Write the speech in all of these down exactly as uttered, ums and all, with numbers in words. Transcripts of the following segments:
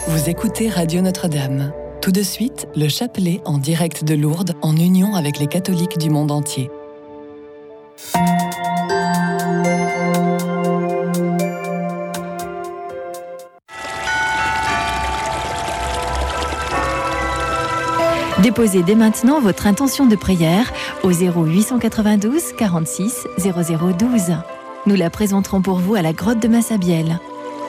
Vous écoutez Radio Notre-Dame. Tout de suite, le chapelet en direct de Lourdes, en union avec les catholiques du monde entier. Déposez dès maintenant votre intention de prière au zéro huit cent quatre-vingt-douze quarante-six zéro zéro douze. Nous la présenterons pour vous à la grotte de Massabielle.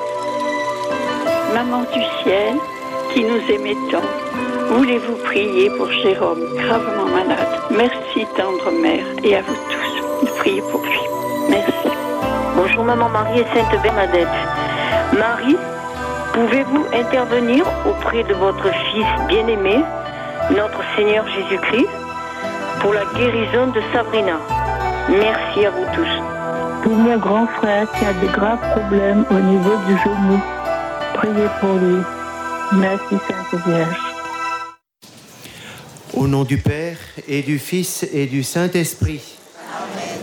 Maman du ciel, qui nous aimait tant, voulez-vous prier pour Jérôme, gravement malade? Merci, tendre mère, et à vous tous de prier pour lui. Merci. Bonjour Maman Marie et Sainte Bernadette. Marie, pouvez-vous intervenir auprès de votre Fils bien-aimé, notre Seigneur Jésus-Christ, pour la guérison de Sabrina? Merci à vous tous. Pour mon grand frère qui a de graves problèmes au niveau du genou, priez pour lui. Merci Sainte Vierge. Au nom du Père et du Fils et du Saint-Esprit. Amen.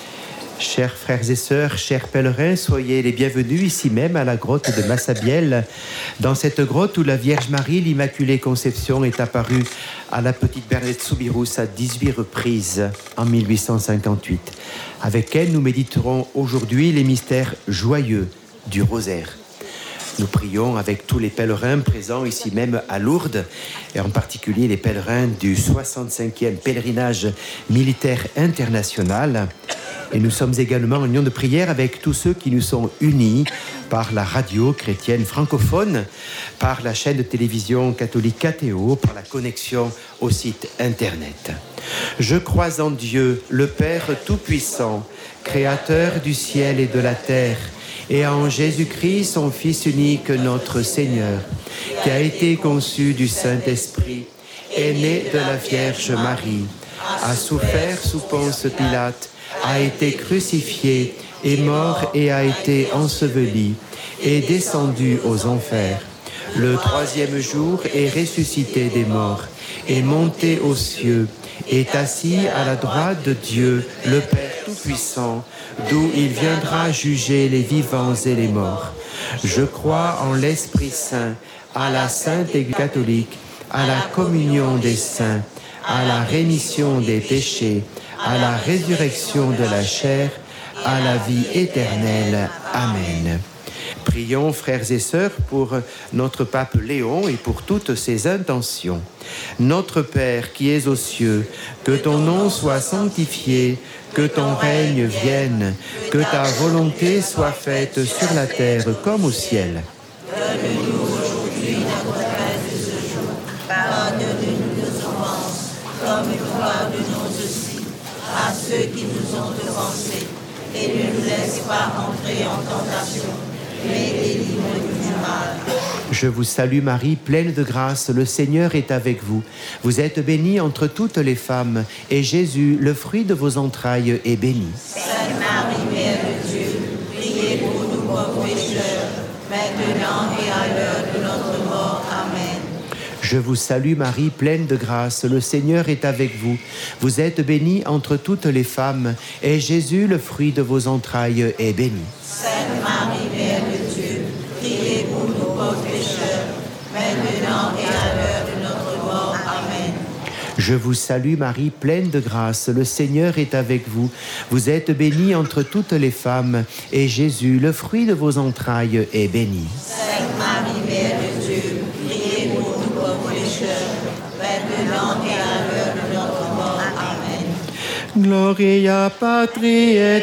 Chers frères et sœurs, chers pèlerins, soyez les bienvenus ici même à la grotte de Massabielle, dans cette grotte où la Vierge Marie, l'Immaculée Conception, est apparue à la petite Bernadette Soubirous à dix-huit reprises en mille huit cent cinquante-huit. Avec elle, nous méditerons aujourd'hui les mystères joyeux du rosaire. Nous prions avec tous les pèlerins présents ici même à Lourdes, et en particulier les pèlerins du soixante-cinquième pèlerinage militaire international. Et nous sommes également en union de prière avec tous ceux qui nous sont unis par la radio chrétienne francophone, par la chaîne de télévision catholique K T O, par la connexion au site internet. Je crois en Dieu, le Père Tout-Puissant, Créateur du ciel et de la terre, et en Jésus-Christ, son Fils unique, notre Seigneur, qui a été conçu du Saint-Esprit, est né de la Vierge Marie, a souffert sous Ponce Pilate, a été crucifié, est mort et a été enseveli, est descendu aux enfers. Le troisième jour est ressuscité des morts, est monté aux cieux, est assis à la droite de Dieu, le Père Tout-Puissant, d'où il viendra juger les vivants et les morts. Je crois en l'Esprit Saint, à la Sainte Église catholique, à la communion des saints, à la rémission des péchés, à la résurrection de la chair, à la vie éternelle. Amen. Prions, frères et sœurs, pour notre pape Léon et pour toutes ses intentions. Notre Père qui es aux cieux, que ton nom soit sanctifié, que ton règne vienne, que ta volonté soit faite sur la terre comme au ciel. Donne-nous aujourd'hui notre pain de ce jour. Pardonne-nous nos offenses, comme nous pardonnons aussi à ceux qui nous ont offensés. Et ne nous laisse pas entrer en tentation, mais délivre-nous du mal. Je vous salue Marie, pleine de grâce, le Seigneur est avec vous. Vous êtes bénie entre toutes les femmes, et Jésus, le fruit de vos entrailles, est béni. Sainte Marie, Mère de Dieu, priez pour nous pauvres pécheurs, maintenant et à l'heure de notre mort. Amen. Je vous salue Marie, pleine de grâce, le Seigneur est avec vous. Vous êtes bénie entre toutes les femmes, et Jésus, le fruit de vos entrailles, est béni. Sainte Marie, Mère de Dieu, priez pour nous pauvres pécheurs, maintenant et à l'heure de notre mort. Amen. Je vous salue Marie, pleine de grâce, le Seigneur est avec vous. Vous êtes bénie entre toutes les femmes, et Jésus, le fruit de vos entrailles, est béni. Sainte Marie, Mère de Dieu, priez pour nous pauvres pécheurs, maintenant et à l'heure de notre mort. Amen. Gloria Patri et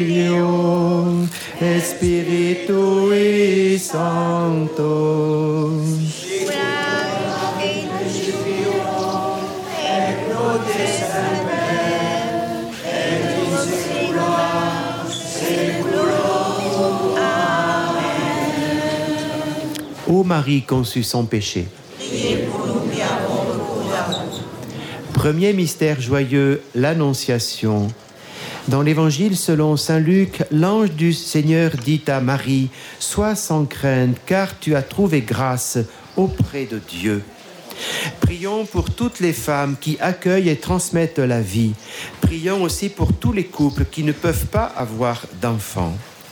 Filio, et Spiritui Sancto. Ô Marie conçue sans péché. Priez pour nous qui avons recours à vous. Premier mystère joyeux, l'Annonciation. Dans l'Évangile selon saint Luc, l'ange du Seigneur dit à Marie, « Sois sans crainte, car tu as trouvé grâce auprès de Dieu. » Prions pour toutes les femmes qui accueillent et transmettent la vie. Prions aussi pour tous les couples qui ne peuvent pas avoir d'enfants.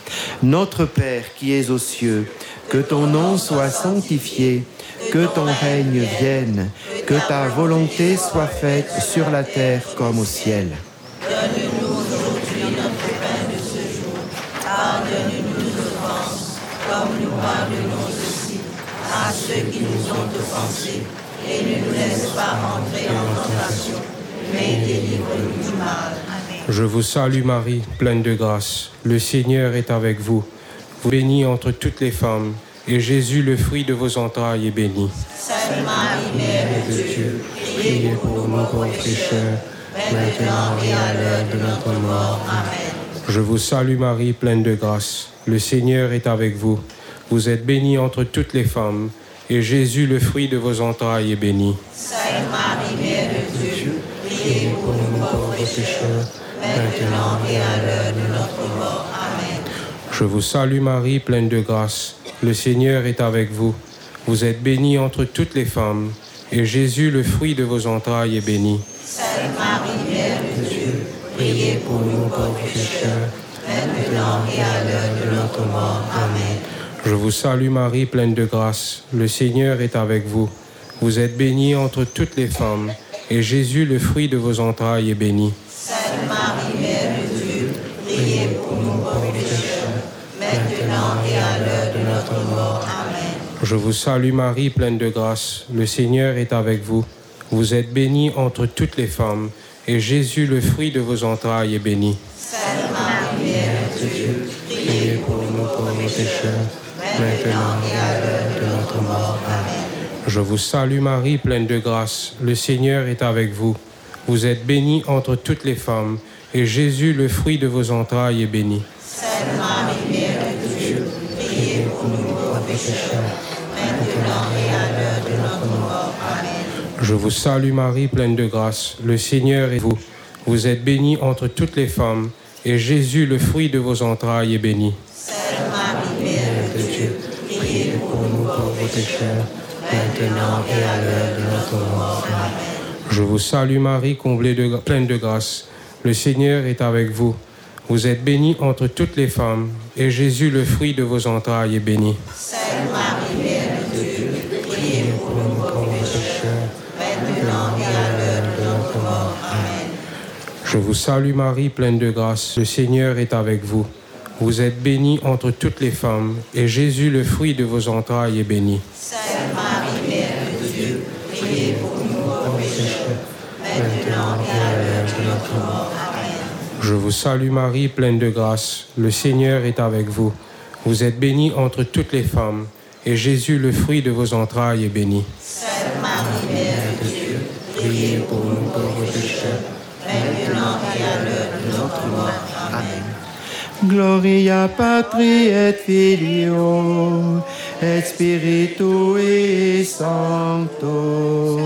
Notre Père qui es aux cieux, que ton nom soit sanctifié, que ton règne vienne, que ta volonté soit faite sur la terre comme au ciel. Donne-nous aujourd'hui notre pain de ce jour. Pardonne-nous nos offenses, comme nous pardonnons aussi à ceux qui nous ont offensés. Et ne nous laisse pas entrer en tentation, mais délivre-nous du mal. Amen. Je vous salue Marie, pleine de grâce. Le Seigneur est avec vous. Vous bénie entre toutes les femmes, et Jésus, le fruit de vos entrailles, est béni. Sainte Marie, Mère de Dieu, Priez pour nous pauvres pécheurs, maintenant et à l'heure de notre mort. Amen. Je vous salue Marie, pleine de grâce. Le Seigneur est avec vous. Vous êtes bénie entre toutes les femmes, et Jésus, le fruit de vos entrailles, est béni. Sainte Marie, Mère de Dieu, priez pour nous pauvres pécheurs, maintenant et à l'heure de notre mort. Amen. Je vous salue Marie, pleine de grâce. Le Seigneur est avec vous. Vous êtes bénie entre toutes les femmes, et Jésus, le fruit de vos entrailles, est béni. Sainte Marie, Mère de Dieu, priez pour nous pauvres pécheurs, maintenant et à l'heure de notre mort. Amen. Je vous salue Marie, pleine de grâce. Le Seigneur est avec vous. Vous êtes bénie entre toutes les femmes, et Jésus, le fruit de vos entrailles, est béni. Sainte Marie, Mère de Dieu, priez pour nous pauvres pécheurs, maintenant et à l'heure de notre mort. Amen. Je vous salue Marie, pleine de grâce. Le Seigneur est avec vous. Vous êtes bénie entre toutes les femmes, et Jésus, le fruit de vos entrailles, est béni. Sainte Marie, Mère de Dieu, priez pour nous pauvres pécheurs, maintenant et à l'heure de notre mort. Amen. Je vous salue Marie, pleine de grâce. Le Seigneur est avec vous. Vous êtes bénie entre toutes les femmes, et Jésus, le fruit de vos entrailles, est béni. Sainte Marie, Mère de Dieu, priez pour nous pauvres pécheurs, maintenant et à l'heure de notre mort. Amen. Je vous salue Marie, pleine de grâce. Le Seigneur est avec vous. Vous êtes bénie entre toutes les femmes, et Jésus, le fruit de vos entrailles, est béni. Sainte Marie, Mère de Dieu, priez pour nous pauvres pécheurs, maintenant et à l'heure de notre mort. Amen. Je vous salue Marie, comblée de, pleine de grâce. Le Seigneur est avec vous. Vous êtes bénie entre toutes les femmes, et Jésus, le fruit de vos entrailles, est béni. Sainte Marie, Mère de Dieu, priez pour nous pauvres pécheurs, maintenant et à l'heure de notre mort. Amen. Je vous salue Marie, pleine de grâce. Le Seigneur est avec vous. Vous êtes bénie entre toutes les femmes, et Jésus, le fruit de vos entrailles, est béni. Sainte Marie, Mère de Dieu, priez pour nous pauvres pécheurs, maintenant et à l'heure de notre mort. Amen. Je vous salue Marie, pleine de grâce. Le Seigneur est avec vous. Vous êtes bénie entre toutes les femmes, et Jésus, le fruit de vos entrailles, est béni. Sainte Marie, Mère de Dieu, priez pour nous pauvres pécheurs, maintenant et à l'heure de notre mort. Amen. Gloria Patri et Filio et Spiritui Sancto.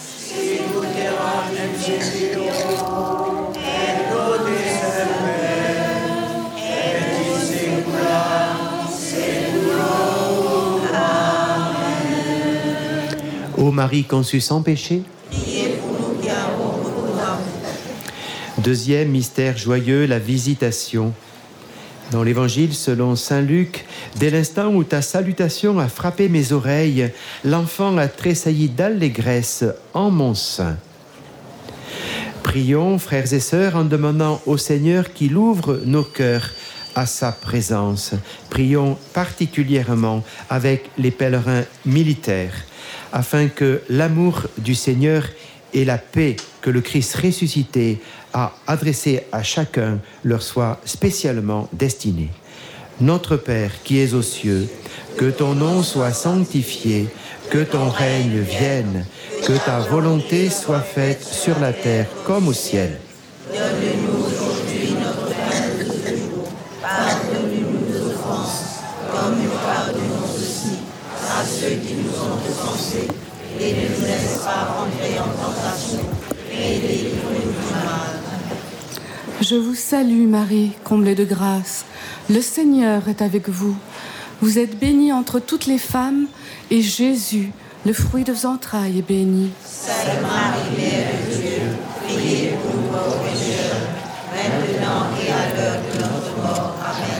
Ô Marie conçue sans péché, Priez pour nous qui avons beaucoup d'amour. deuxième mystère joyeux, la visitation. Dans l'évangile selon saint Luc, dès l'instant où ta salutation a frappé mes oreilles, l'enfant a tressailli d'allégresse en mon sein. Prions, frères et sœurs, en demandant au Seigneur qu'il ouvre nos cœurs à sa présence. Prions particulièrement avec les pèlerins militaires, afin que l'amour du Seigneur et la paix que le Christ ressuscité a adressée à chacun leur soit spécialement destinée. Notre Père qui es aux cieux, que ton nom soit sanctifié, que ton règne vienne, que ta volonté soit faite sur la terre comme au ciel. Donne-nous aujourd'hui notre pain de ce jour. Pardonne-nous nos offenses, comme nous pardonnons aussi à ceux qui nous ont offensés. Et ne nous laisse pas entrer en tentation, mais délivre-nous du mal. Je vous salue Marie, comblée de grâce. Le Seigneur est avec vous. Vous êtes bénie entre toutes les femmes, et Jésus, le fruit de vos entrailles, est béni. Sainte Marie, Mère de Dieu, priez pour nous pauvres pécheurs, maintenant et à l'heure de notre mort. Amen.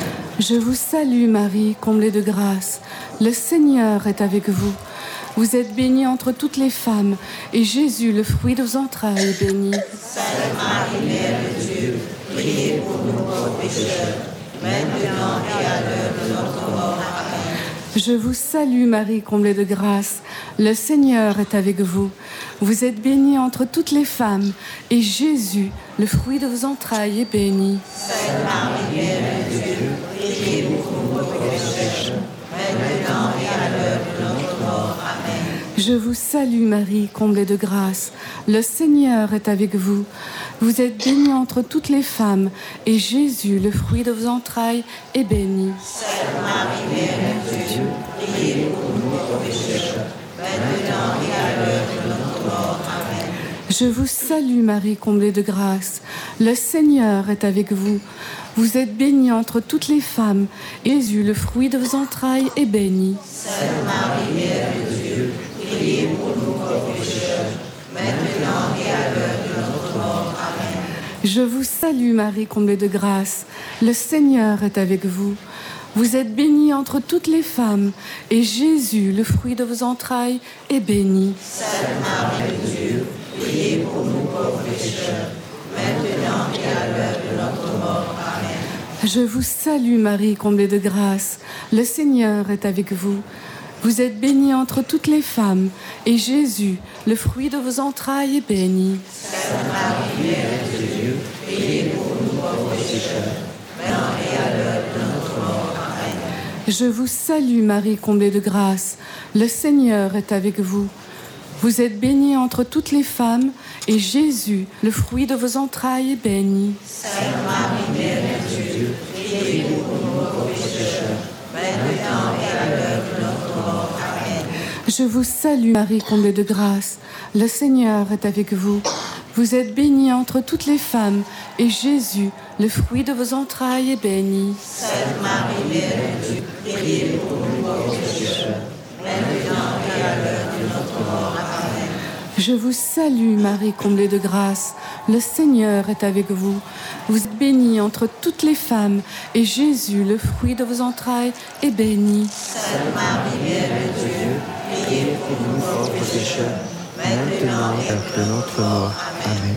Je vous salue Marie, comblée de grâce. Le Seigneur est avec vous. Vous êtes bénie entre toutes les femmes, et Jésus, le fruit de vos entrailles, est béni. Sainte Marie, Mère de Dieu, priez pour nous pauvres pécheurs, maintenant et à l'heure de notre mort. Amen. Je vous salue Marie, comblée de grâce. Le Seigneur est avec vous. Vous êtes bénie entre toutes les femmes, et Jésus, le fruit de vos entrailles, est béni. Sainte Marie, Mère de Dieu, priez pour nous pauvres pécheurs, maintenant et à l'heure de notre mort. Amen. Je vous salue Marie, comblée de grâce. Le Seigneur est avec vous. Vous êtes bénie entre toutes les femmes, et Jésus, le fruit de vos entrailles, est béni. Sainte Marie, Mère de Dieu, priez pour nous pauvres pécheurs, maintenant et à l'heure de notre mort. Amen. Je vous salue Marie, comblée de grâce. Le Seigneur est avec vous. Vous êtes bénie entre toutes les femmes, et Jésus, le fruit de vos entrailles, est béni. Sainte Marie, Mère de Dieu, priez pour nous pauvres pécheurs, maintenant et à l'heure de notre mort. Amen. Je vous salue Marie, comblée de grâce. Le Seigneur est avec vous. Vous êtes bénie entre toutes les femmes, et Jésus, le fruit de vos entrailles, est béni. Sainte Marie de Dieu, priez pour nous pauvres pécheurs, maintenant et à l'heure de notre mort. Amen. Je vous salue Marie, comblée de grâce. Le Seigneur est avec vous. Vous êtes bénie entre toutes les femmes, et Jésus, le fruit de vos entrailles, est béni. Sainte Marie, Mère de Dieu, priez pour nous pauvres pécheurs, maintenant et à l'heure de notre mort. Amen. Je vous salue Marie, comblée de grâce. Le Seigneur est avec vous. Vous êtes bénie entre toutes les femmes, et Jésus, le fruit de vos entrailles, est béni. Sainte Marie, Mère de Dieu, priez pour nous pauvres pécheurs, maintenant et à l'heure de notre mort. Amen. Je vous salue Marie, comblée de grâce. Le Seigneur est avec vous. Vous êtes bénie entre toutes les femmes, et Jésus, le fruit de vos entrailles, est béni. Sainte Marie, Mère de Dieu, priez pour nous pauvres pécheurs, maintenant et à l'heure de notre mort. Amen. Je vous salue Marie, comblée de grâce. Le Seigneur est avec vous. Vous êtes bénie entre toutes les femmes, et Jésus, le fruit de vos entrailles, est béni. Sainte Marie, Mère de Dieu, priez pour nous pauvres pécheurs, maintenant et à l'heure de notre mort. Amen.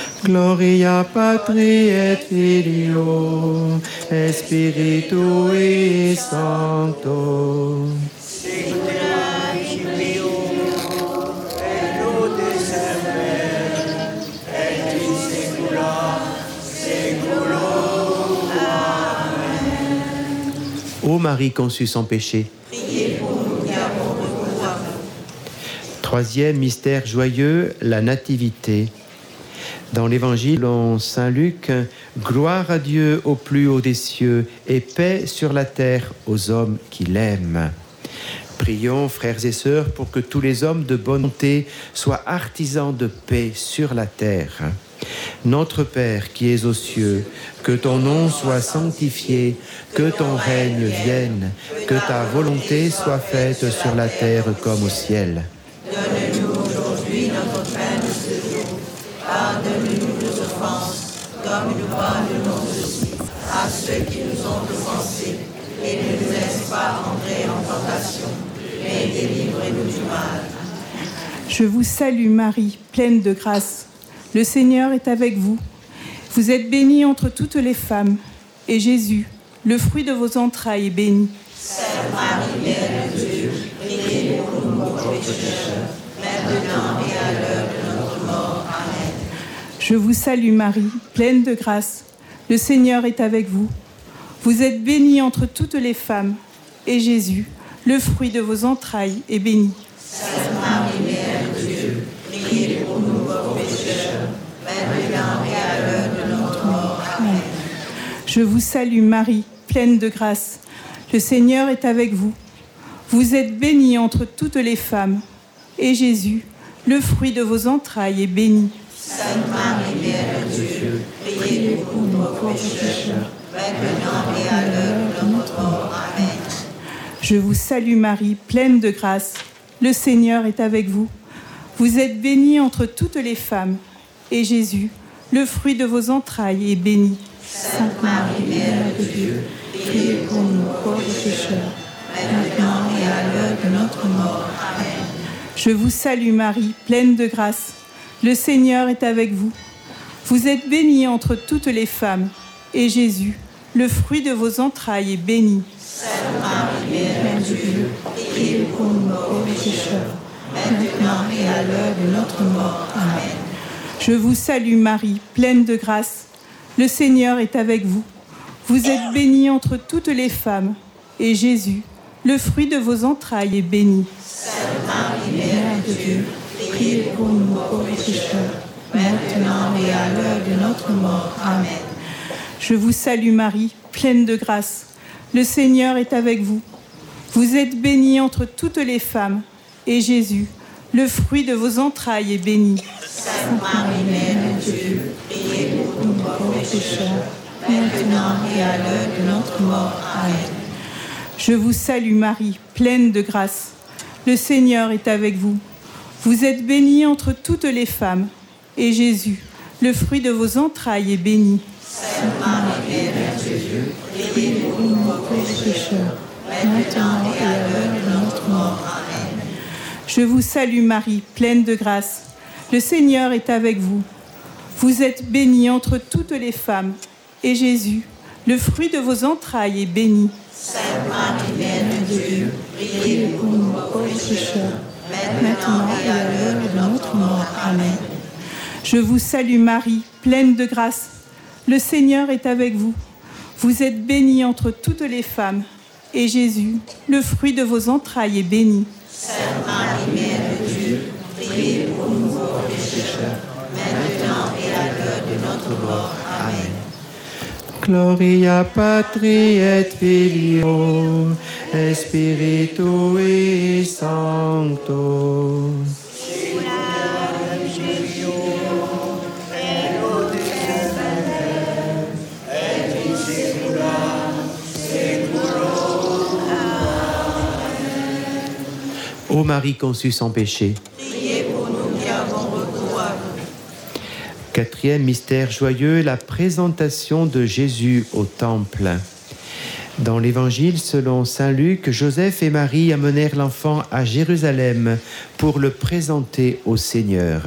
Gloria Patri et Filio, et Spiritui Sancto. Ô Marie conçue sans péché, Priez pour nous qui avons recours à vous. troisième mystère joyeux, la Nativité. Dans l'Évangile en Saint Luc, gloire à Dieu au plus haut des cieux et paix sur la terre aux hommes qui l'aiment. Prions, frères et sœurs, pour que tous les hommes de bonté soient artisans de paix sur la terre. Notre Père qui es aux cieux, que ton nom soit sanctifié, que ton règne vienne, que ta volonté soit faite sur la terre comme au ciel. Donne-nous aujourd'hui notre pain de ce jour. Pardonne-nous nos offenses, comme nous pardonnons aussi à ceux qui nous ont offensés. Et ne nous laisse pas entrer en tentation, mais délivre-nous du mal. Je vous salue Marie, pleine de grâce. Le Seigneur est avec vous. Vous êtes bénie entre toutes les femmes, et Jésus, le fruit de vos entrailles, est béni. Sainte Marie, Mère de Dieu, priez pour nous pauvres pécheurs, maintenant et à l'heure de notre mort. Amen. Je vous salue Marie, pleine de grâce. Le Seigneur est avec vous. Vous êtes bénie entre toutes les femmes, et Jésus, le fruit de vos entrailles, est béni. Sainte Marie, Mère de Dieu, priez pour nous pauvres pécheurs, maintenant et à l'heure de notre mort. Amen. Je vous salue Marie, pleine de grâce. Le Seigneur est avec vous. Vous êtes bénie entre toutes les femmes, et Jésus, le fruit de vos entrailles, est béni. Sainte Marie, Mère de Dieu, priez pour nous pauvres pécheurs, maintenant et à l'heure de notre mort. Amen. Je vous salue Marie, pleine de grâce. Le Seigneur est avec vous. Vous êtes bénie entre toutes les femmes, et Jésus, le fruit de vos entrailles, est béni. Sainte Marie, Mère de Dieu, priez pour nous pauvres pécheurs, maintenant et à l'heure de notre mort. Amen. Je vous salue Marie, pleine de grâce. Le Seigneur est avec vous. Vous êtes bénie entre toutes les femmes, et Jésus, le fruit de vos entrailles, est béni. Sainte Marie, Mère de Dieu, priez pour nous pauvres pécheurs, maintenant et à l'heure de notre mort. Amen. Je vous salue Marie, pleine de grâce. Le Seigneur est avec vous. Vous êtes bénie entre toutes les femmes, et Jésus, le fruit de vos entrailles, est béni. Sainte Marie, Mère de Dieu, priez pour nous pauvres pécheurs, maintenant et à l'heure de notre mort. Amen. Je vous salue Marie, pleine de grâce. Le Seigneur est avec vous. Vous êtes bénie entre toutes les femmes, et Jésus, le fruit de vos entrailles, est béni. Sainte Marie, Mère de Dieu, priez pour nous pauvres pécheurs, maintenant et à l'heure de notre mort. Amen. Je vous salue Marie, pleine de grâce. Le Seigneur est avec vous. Vous êtes bénie entre toutes les femmes, et Jésus, le fruit de vos entrailles, est béni. Sainte Marie, Mère de Dieu, priez pour nous pauvres pécheurs, maintenant et à l'heure de notre mort. Amen. Je vous salue Marie, pleine de grâce. Le Seigneur est avec vous. Vous êtes bénie entre toutes les femmes, et Jésus, le fruit de vos entrailles, est béni. Sainte Marie, Mère de Dieu, priez pour nous pauvres pécheurs, maintenant et à l'heure de notre mort. Amen. Je vous salue Marie, pleine de grâce. Le Seigneur est avec vous. Vous êtes bénie entre toutes les femmes, et Jésus, le fruit de vos entrailles, est béni. Sainte Marie, Mère de Dieu, priez pour nous pauvres pécheurs, maintenant et à l'heure de notre mort. Amen. Gloria Patri et Filio et Spiritui Sancto. Ô Marie conçue sans péché, priez pour nous qui avons recours à vous. Quatrième mystère joyeux, la présentation de Jésus au temple. Dans l'évangile selon saint Luc, Joseph et Marie amenèrent l'enfant à Jérusalem pour le présenter au Seigneur.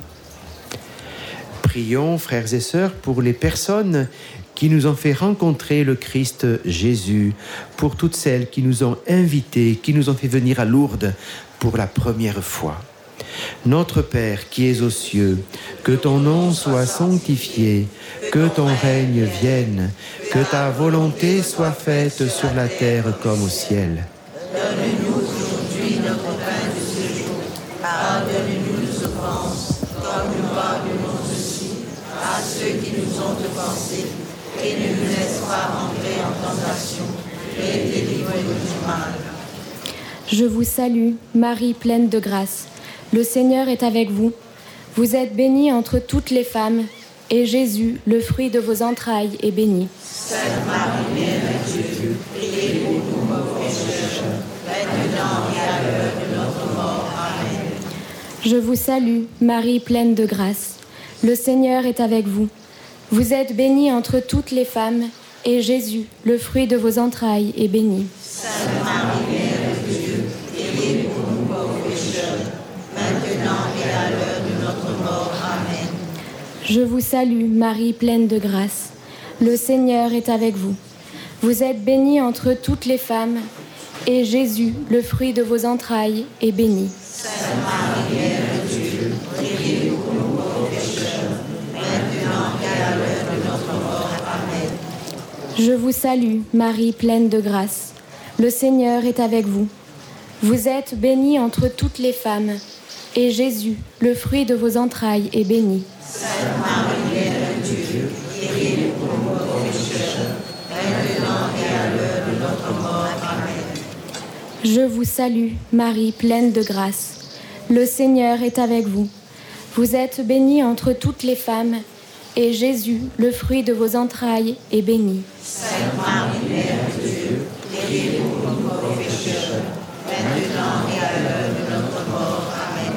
Prions, frères et sœurs, pour les personnes qui nous ont fait rencontrer le Christ Jésus, pour toutes celles qui nous ont invités, qui nous ont fait venir à Lourdes pour la première fois. Notre Père qui es aux cieux, que ton nom soit sanctifié, que ton règne vienne, que ta volonté soit faite sur la terre comme au ciel. Donne-nous aujourd'hui notre pain de ce jour. Pardonne-nous nos offenses, comme nous pardonnons aussi à ceux qui nous ont offensés. Et ne nous laisse pas entrer en tentation, mais délivre-nous du mal. Je vous salue, Marie pleine de grâce. Le Seigneur est avec vous. Vous êtes bénie entre toutes les femmes, et Jésus, le fruit de vos entrailles, est béni. Sainte Marie, Mère de Dieu, priez pour nous pauvres pécheurs, maintenant et à l'heure de notre mort. Amen. Je vous salue, Marie pleine de grâce. Le Seigneur est avec vous. Vous êtes bénie entre toutes les femmes, et Jésus, le fruit de vos entrailles, est béni. Sainte Marie, Mère de Dieu, priez pour nous pauvres pécheurs, maintenant et à l'heure de notre mort. Amen. Je vous salue, Marie pleine de grâce. Le Seigneur est avec vous. Vous êtes bénie entre toutes les femmes, et Jésus, le fruit de vos entrailles, est béni. Sainte Marie, Mère de Dieu, priez pour nous pauvres pécheurs, maintenant et à l'heure de notre mort. Amen. Je vous salue, Marie pleine de grâce. Le Seigneur est avec vous. Vous êtes bénie entre toutes les femmes, et Jésus, le fruit de vos entrailles, est béni. Sainte Marie, Mère de Dieu, priez pour nous pauvres pécheurs, maintenant et à l'heure de notre mort. Amen. Je vous salue, Marie pleine de grâce. Le Seigneur est avec vous. Vous êtes bénie entre toutes les femmes, et Jésus, le fruit de vos entrailles, est béni. Sainte Marie, Mère de Dieu, priez pour nous pauvres pécheurs, maintenant et à l'heure de notre mort. Amen.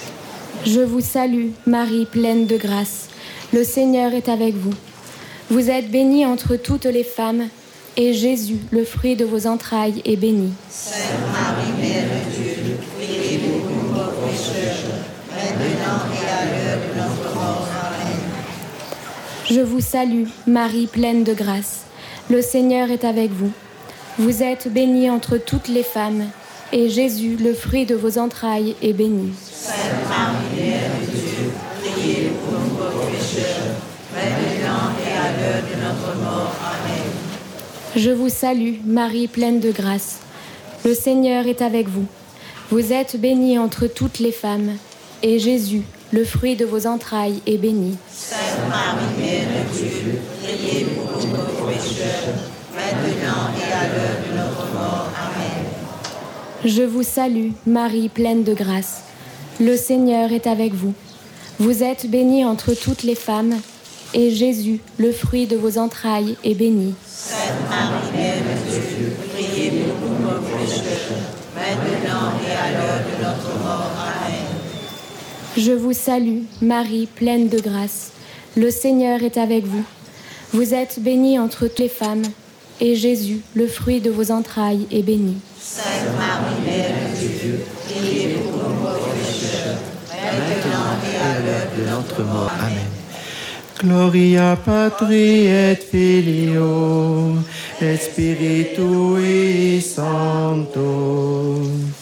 Je vous salue, Marie pleine de grâce. Le Seigneur est avec vous. Vous êtes bénie entre toutes les femmes, et Jésus, le fruit de vos entrailles, est béni. Sainte Marie, Mère de Dieu, priez pour nous pauvres pécheurs, maintenant et à l'heure de notre mort. Amen. Je vous salue, Marie, pleine de grâce. Le Seigneur est avec vous. Vous êtes bénie entre toutes les femmes, et Jésus, le fruit de vos entrailles, est béni. Sainte Marie, Mère de Dieu, priez pour nous pauvres pécheurs, maintenant et à l'heure de notre mort. Amen. Je vous salue, Marie, pleine de grâce. Le Seigneur est avec vous. Vous êtes bénie entre toutes les femmes, et Jésus, le fruit de vos entrailles, est béni. Sainte Marie, Mère de Dieu, priez pour nous pauvres pécheurs, maintenant et à l'heure de notre mort. Amen. Je vous salue, Marie, pleine de grâce. Le Seigneur est avec vous. Vous êtes bénie entre toutes les femmes, et Jésus, le fruit de vos entrailles, est béni. Sainte Marie, Mère de Dieu, priez pour nous pauvres pécheurs, maintenant et à l'heure de notre mort. Amen. Je vous salue, Marie, pleine de grâce. Le Seigneur est avec vous. Vous êtes bénie entre toutes les femmes, et Jésus, le fruit de vos entrailles, est béni. Sainte Marie, Mère de Dieu, priez pour nous pauvres pécheurs, maintenant et à l'heure de notre mort. Amen. Gloria Patri et Filio et Spiritui Sancto.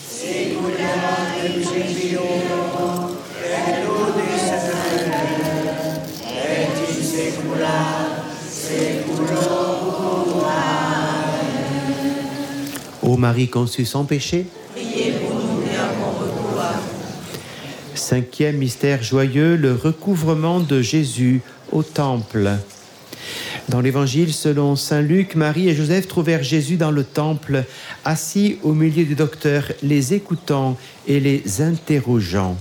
Ô Marie conçue sans péché, priez pour nous et à mon retour. Cinquième mystère joyeux, le recouvrement de Jésus au temple. Dans l'évangile selon saint Luc, Marie et Joseph trouvèrent Jésus dans le temple, assis au milieu du docteur, les écoutant et les interrogeant.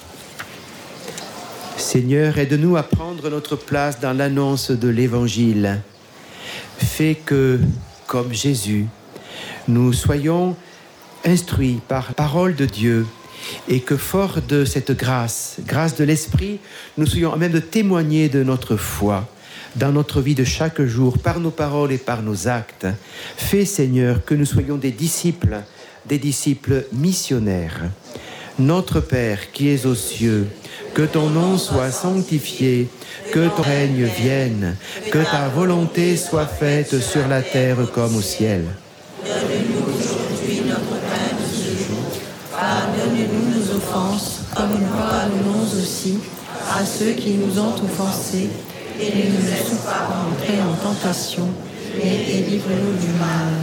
Seigneur, aide-nous à prendre notre place dans l'annonce de l'évangile. Fais que, comme Jésus, nous soyons instruits par la parole de Dieu et que, fort de cette grâce, grâce de l'Esprit, nous soyons à même de témoigner de notre foi dans notre vie de chaque jour, par nos paroles et par nos actes. Fais, Seigneur, que nous soyons des disciples, des disciples missionnaires. Notre Père qui es aux cieux, que ton nom soit sanctifié, que ton règne vienne, que ta volonté soit faite sur la terre comme au ciel. Donne-nous aujourd'hui notre pain de ce jour. Pardonne-nous nos offenses, comme nous pardonnons aussi à ceux qui nous ont offensés. Et ne nous laisse pas entrer en tentation, mais délivre-nous du mal.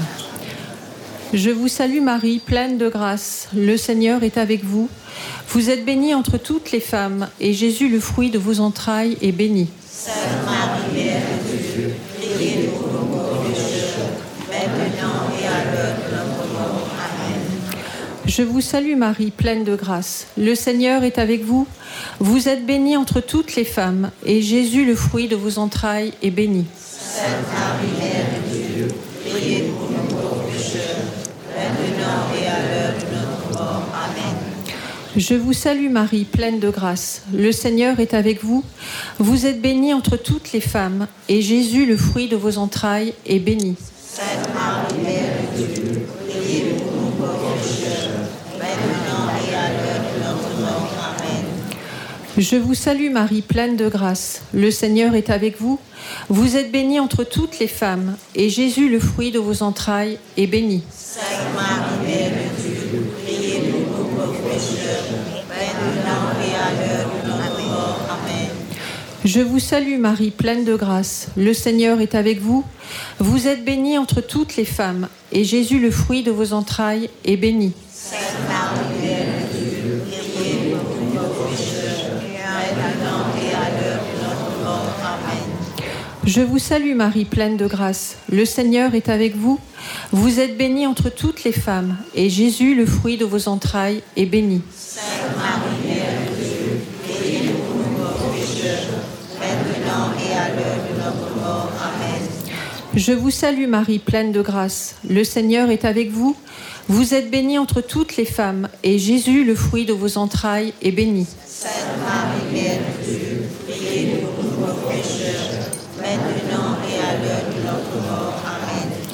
Je vous salue Marie, pleine de grâce. Le Seigneur est avec vous. Vous êtes bénie entre toutes les femmes, et Jésus, le fruit de vos entrailles, est béni. Sainte Marie, Mère de Dieu, priez pour nous pauvres pécheurs, maintenant et à l'heure de notre mort. Amen. Je vous salue Marie, pleine de grâce. Le Seigneur est avec vous. Vous êtes bénie entre toutes les femmes, et Jésus, le fruit de vos entrailles, est béni. Sainte Marie, Mère de Dieu, priez pour nous pauvres pécheurs, maintenant et à l'heure de notre mort. Amen. Je vous salue Marie, pleine de grâce. Le Seigneur est avec vous. Vous êtes bénie entre toutes les femmes, et Jésus, le fruit de vos entrailles, est béni. Sainte Marie, Mère de Dieu, priez pour nous pauvres pécheurs, maintenant et à l'heure de notre mort. Amen. Je vous salue Marie, pleine de grâce. Le Seigneur est avec vous. Vous êtes bénie entre toutes les femmes, et Jésus, le fruit de vos entrailles, est béni. Sainte Marie, Mère de Dieu, priez pour nous pauvres pécheurs, maintenant et à l'heure de notre mort. Amen. Je vous salue Marie, pleine de grâce. Le Seigneur est avec vous. Vous êtes bénie entre toutes les femmes, et Jésus, le fruit de vos entrailles, est béni. Sainte Marie, Mère de Dieu, priez pour nous pauvres pécheurs, maintenant et à l'heure de notre mort. Amen. Je vous salue Marie, pleine de grâce. Le Seigneur est avec vous. Vous êtes bénie entre toutes les femmes, et Jésus, le fruit de vos entrailles, est béni. Sainte Marie, Mère de Dieu, priez pour nous pauvres pécheurs, maintenant et à l'heure de notre mort. Amen. Je vous salue Marie, pleine de grâce. Le Seigneur est avec vous. Vous êtes bénie entre toutes les femmes, et Jésus, le fruit de vos entrailles, est béni. Sainte Marie, Mère de Dieu, priez pour nous pauvres pécheurs, maintenant et à l'heure de notre mort. Amen.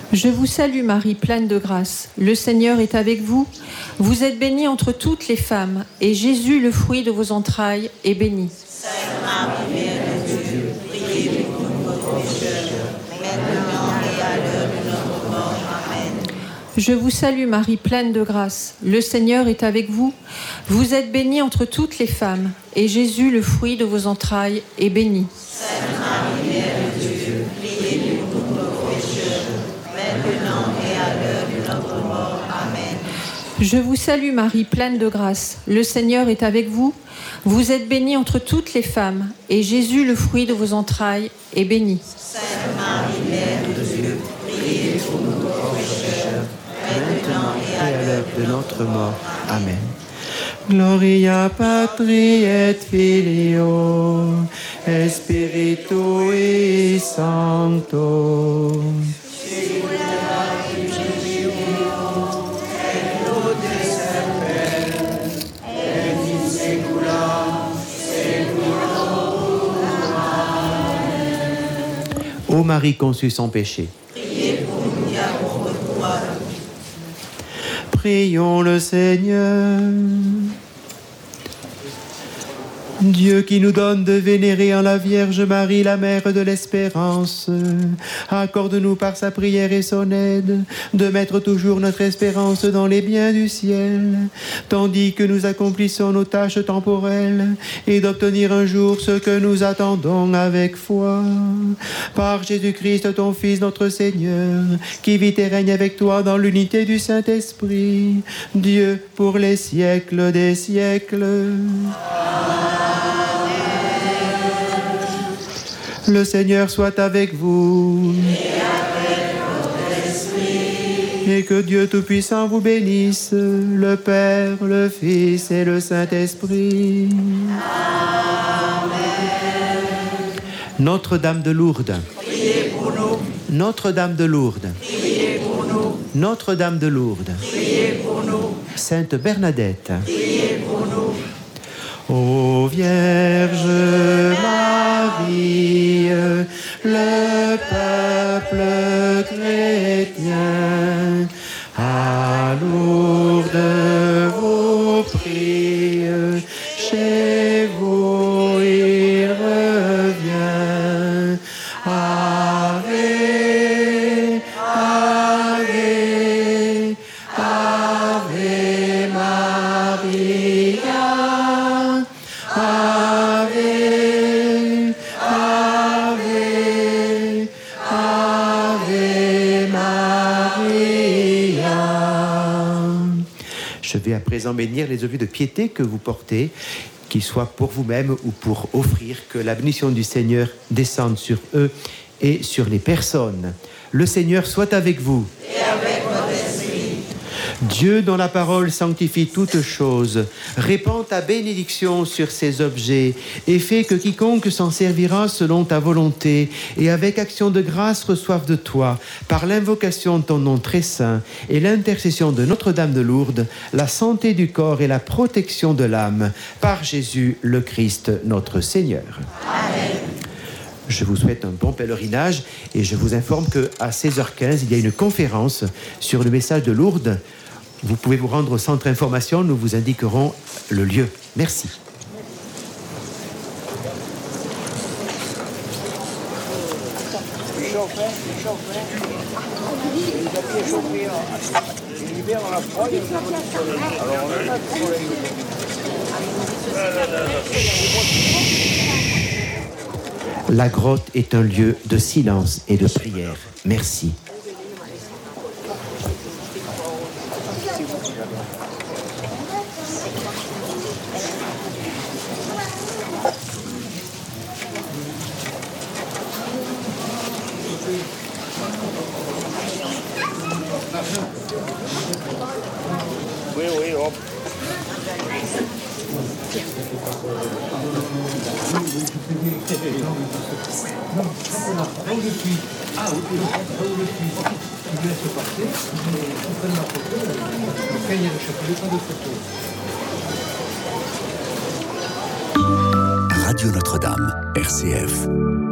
Je vous salue Marie, pleine de grâce. Le Seigneur est avec vous. Vous êtes bénie entre toutes les femmes, et Jésus, le fruit de vos entrailles, est béni. Sainte Marie, Mère de Dieu, priez pour nous pauvres pécheurs, maintenant et à l'heure de notre mort. Amen. Je vous salue Marie, pleine de grâce. Le Seigneur est avec vous. Vous êtes bénie entre toutes les femmes, et Jésus, le fruit de vos entrailles, est béni. Sainte Marie, Mère de Dieu, priez pour nous pauvres pécheurs, maintenant et à l'heure de notre mort. Amen. Je vous salue Marie, pleine de grâce. Le Seigneur est avec vous. Vous êtes bénie entre toutes les femmes, et Jésus, le fruit de vos entrailles, est béni. Sainte Marie, Mère de Dieu, priez pour nous pauvres pécheurs, maintenant et à l'heure de notre mort. Amen. Gloria Patri et Filio et Spiritui Sancto. Ô Marie conçue sans péché, priez pour nous qui avons recours à vous. prions le Seigneur. Dieu qui nous donne de vénérer en la Vierge Marie, la Mère de l'Espérance, accorde-nous par sa prière et son aide de mettre toujours notre espérance dans les biens du ciel, tandis que nous accomplissons nos tâches temporelles, et d'obtenir un jour ce que nous attendons avec foi. Par Jésus-Christ, ton Fils, notre Seigneur, qui vit et règne avec toi dans l'unité du Saint-Esprit, Dieu pour les siècles des siècles. Le Seigneur soit avec vous. Et avec votre esprit. Et que Dieu Tout-Puissant vous bénisse, le Père, le Fils et le Saint-Esprit. Amen. Notre-Dame de Lourdes. Priez pour nous. Notre-Dame de Lourdes. Priez pour nous. Notre-Dame de Lourdes. Priez pour nous. Sainte Bernadette. Priez pour nous. Ô Vierge Marie, le peuple chrétien, à Lourdes vous prie, chez vous il revient. Ave, Ave, Ave Maria. Ave, Ave, Ave Maria. Je vais à présent bénir les objets de piété que vous portez, qu'ils soient pour vous-même ou pour offrir, que la bénédiction du Seigneur descende sur eux et sur les personnes. Le Seigneur soit avec vous. Et avec votre esprit. Dieu, dont la parole sanctifie toutes choses, répand ta bénédiction sur ces objets et fait que quiconque s'en servira selon ta volonté et avec action de grâce reçoive de toi, par l'invocation de ton nom très saint et l'intercession de Notre-Dame de Lourdes, la santé du corps et la protection de l'âme, par Jésus le Christ notre Seigneur. Amen. Je vous souhaite un bon pèlerinage et je vous informe qu'à seize heures quinze, il y a une conférence sur le message de Lourdes. Vous pouvez vous rendre au centre information, nous vous indiquerons le lieu. Merci. La grotte est un lieu de silence et de prière. Merci. Oui, oui, hop. Radio Notre-Dame, R C F.